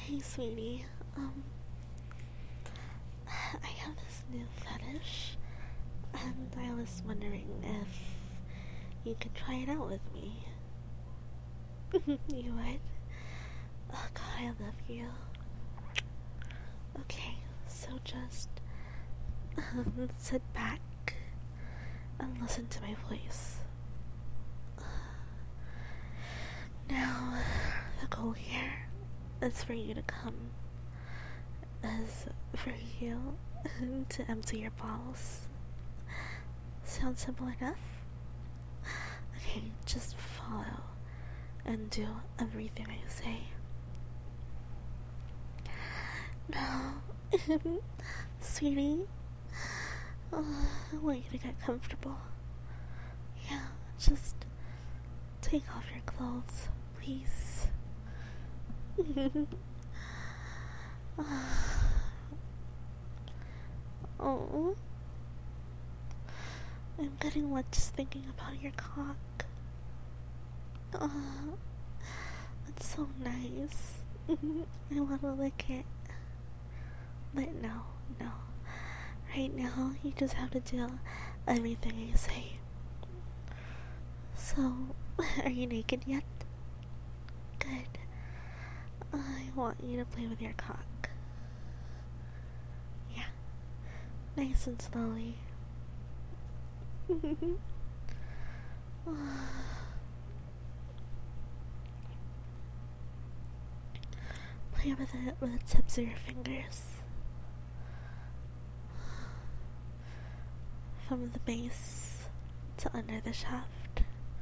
Hey, sweetie. I have this new fetish, and I was wondering if you could try it out with me. You would? Oh god, I love you. Okay, so just sit back and listen to my voice. Now, the goal here is for you to come, is for you to empty your balls. Sound simple enough? Okay, just follow and do everything I say. Now, sweetie, I want you to get comfortable. Yeah, just take off your clothes, please. Oh, I'm getting wet just thinking about your cock. Oh, it's so nice. I want to lick it. But no. Right now, you just have to do everything I say. So, are you naked yet? Good. I want you to play with your cock. Yeah. Nice and slowly. Play with it with the tips of your fingers. From the base to under the shaft.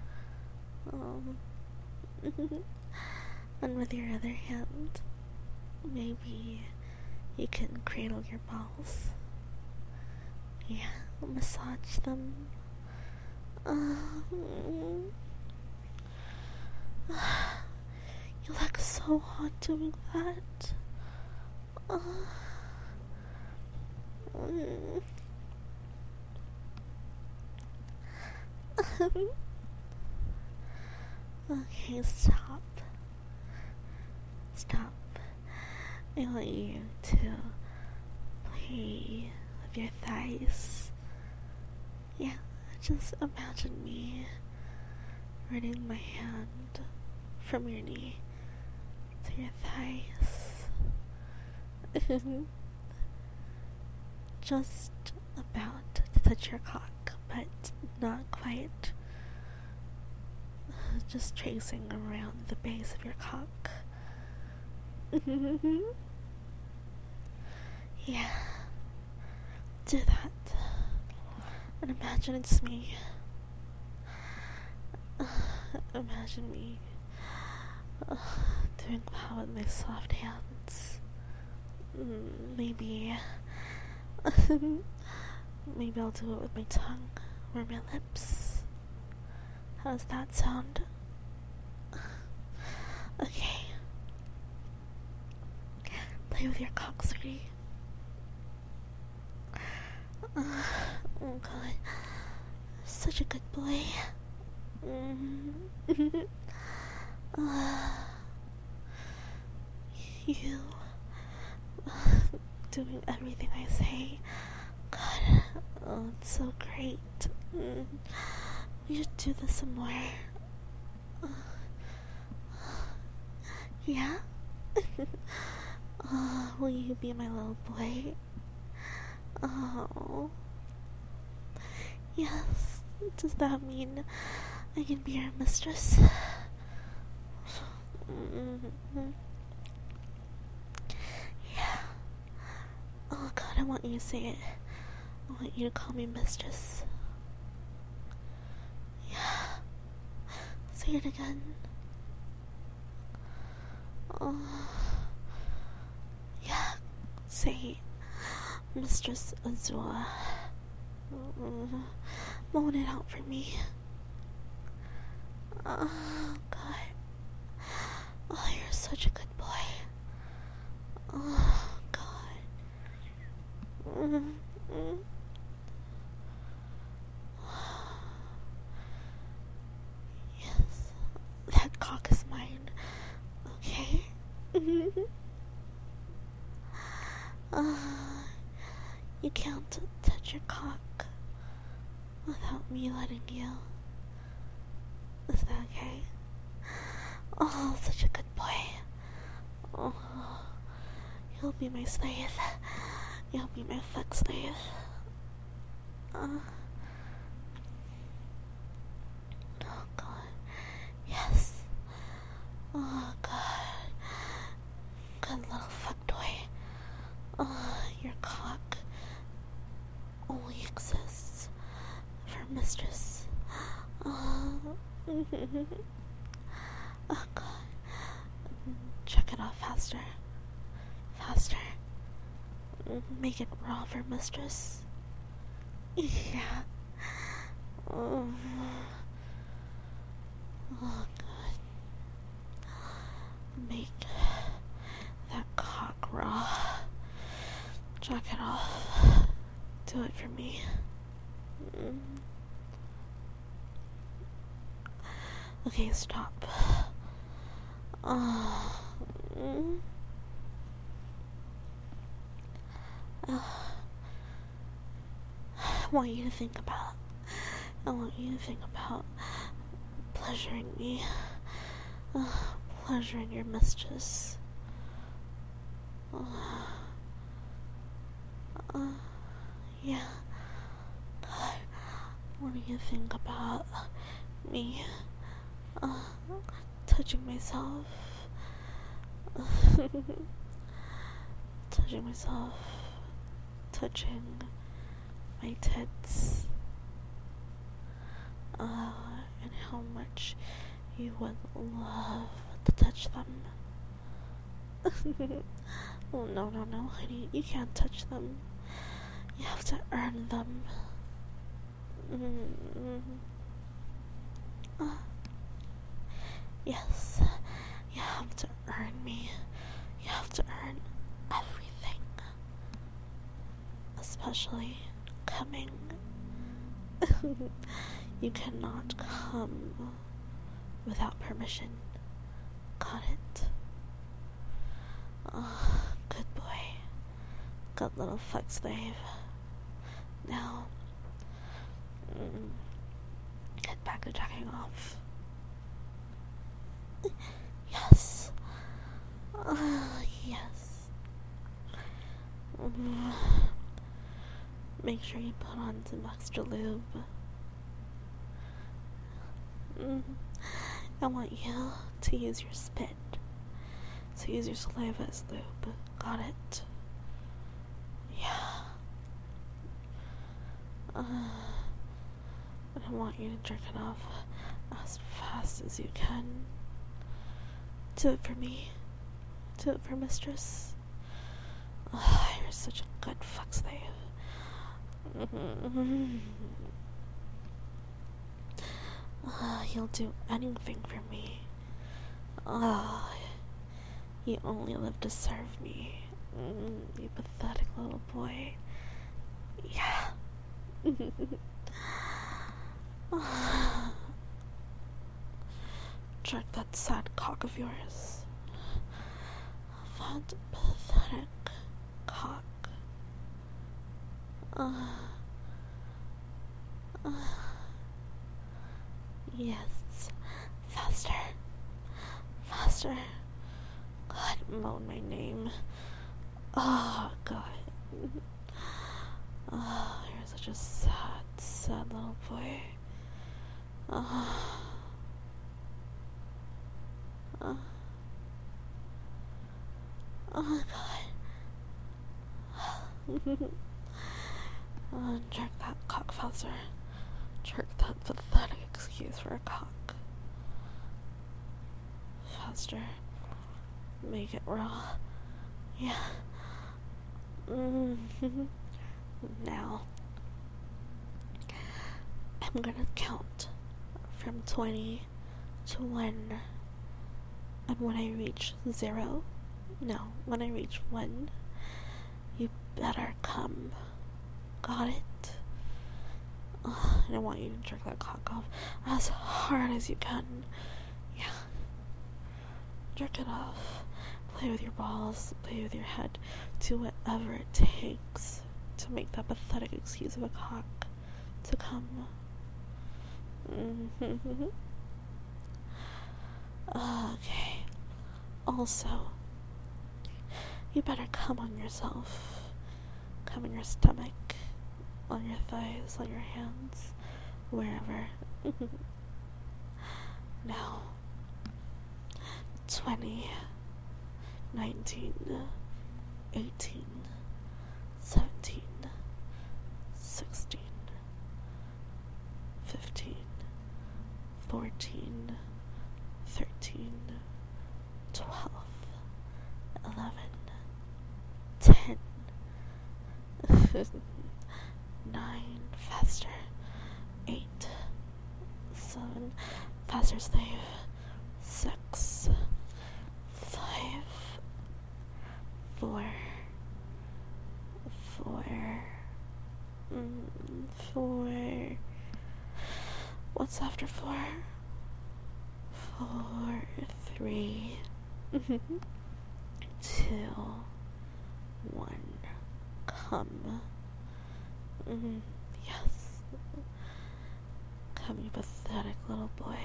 And with your other hand, maybe you can cradle your balls. Yeah, massage them. You look so hot doing that. Okay, stop. I want you to play with your thighs. Yeah, just imagine me running my hand from your knee to your thighs. Just about to touch your cock, but not quite. Just tracing around the base of your cock. Yeah, do that. And imagine it's me. Imagine me doing that with my soft hands. Maybe I'll do it with my tongue or my lips. How does that sound? Okay. Play with your cock, sweetie. Oh god. Such a good boy. You doing everything I say. God, oh, it's so great. We should do this some more. Yeah? Will you be my little boy? Oh. Yes. Does that mean I can be your mistress? Yeah. Oh god, I want you to say it. I want you to call me mistress. Yeah. Say it again. Oh. Yeah. Say Mistress Azura. Moan it out for me. Oh god. Oh, you're such a good boy. Oh god. Yes, that cock is mine. Okay. You can't touch your cock without me letting you. Is that okay? Oh, such a good boy. Oh, you'll be my slave. You'll be my fuck slave. Oh god. Yes. Oh god. Good little fuck toy. Oh, your cock only exists for mistress. Oh, oh god. Check it off faster. Faster. Make it raw for mistress. Yeah. Oh god. Make that cock raw. Jack it off. Do it for me. Okay, stop. I want you to think about pleasuring me. Pleasuring your mistress. Yeah. God, what do you think about me touching myself? Touching myself. Touching my tits. And how much you would love to touch them. Oh, no, honey. You can't touch them. You have to earn them. Yes, you have to earn me. You have to earn everything. Especially coming. You cannot come without permission. Got it? Oh, good boy. Good little fuck slave. Now, get back to jacking off. Yes. Yes. Make sure you put on some extra lube. I want you to use your spit. To use your saliva as lube. Got it? Yeah. I want you to jerk it off as fast as you can. Do it for me. Do it for mistress. You're such a good fuck slave. You'll do anything for me. You only live to serve me. You pathetic little boy. Yeah. Jerk that sad cock of yours. That pathetic cock. Yes. Faster. Faster. God, moan my name. Oh, God. Oh, you're such a sad little boy. Oh, God. Jerk that cock faster. Jerk that pathetic excuse for a cock. Faster. Make it raw. Yeah. Now, I'm gonna count from 20 to 1. And when I reach 0, when I reach 1, you better come. Got it? And I want you to jerk that cock off as hard as you can. Yeah. Jerk it off. Play with your balls. Play with your head. Do whatever it takes to make that pathetic excuse of a cock to come. Okay. Also, you better come on yourself. Come in your stomach, on your thighs, on your hands, wherever. Now, 20, 19, 18, 17, 16, 15, 14, 13, 12, 11, 10, 9, faster, 8, 7, faster, slave, 6, 5, 4, 4, what's after 4? 4, 3, 2, 1, come. Yes. Come, you pathetic little boy.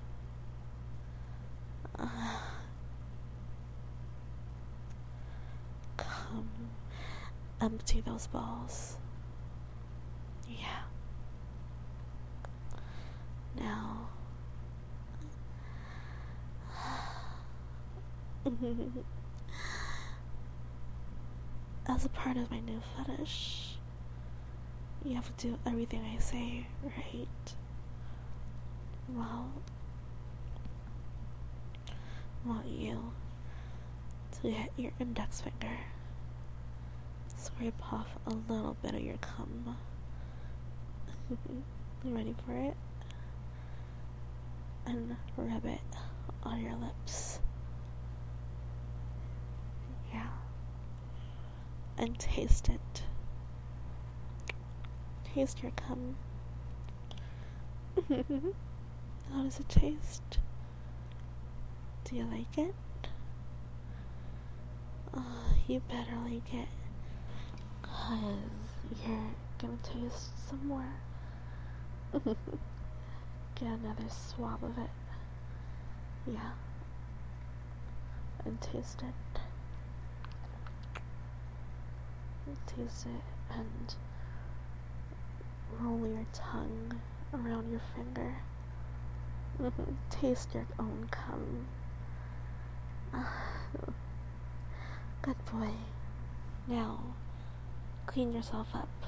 Come. Empty those balls. Yeah. Now. As a part of my new fetish, you have to do everything I say, right? Well, I want you to get your index finger, scrape off a little bit of your cum. You ready for it? And rub it on your lips. Yeah. And taste it. Taste your cum. How does it taste? Do you like it? You better like it, 'cause you're gonna taste some more. Get another swab of it. Yeah. And taste it. Taste it and roll your tongue around your finger. Taste your own cum. Good boy. Now, clean yourself up.